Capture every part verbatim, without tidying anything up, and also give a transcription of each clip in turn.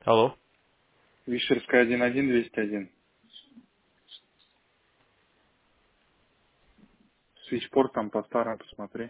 Алло. Вишерская один один двести один. Свитчпорт там по старому посмотри.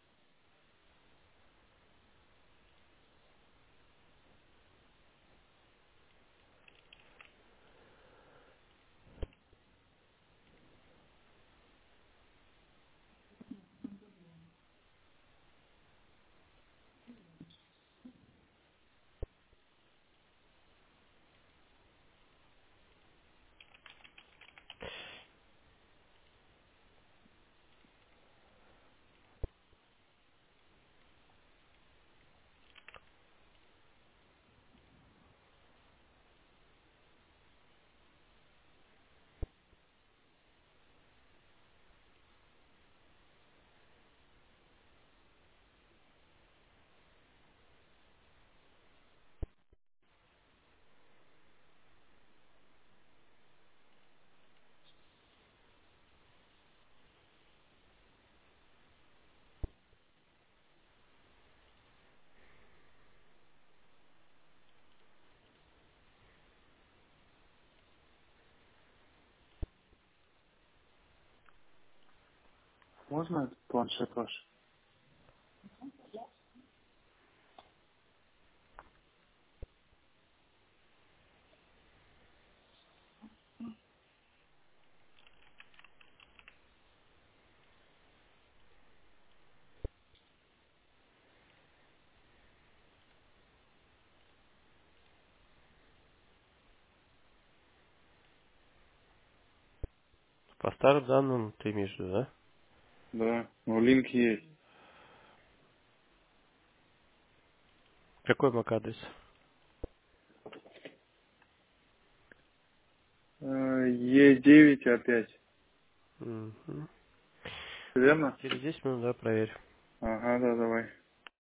Можно этот планшет ваш? По старым данным ты имеешь в виду, да? Да. Ну, линк есть. Какой мак-адрес? Е девять опять. Мгм. Верно? Через десять минут, да, проверь. Ага, да, давай.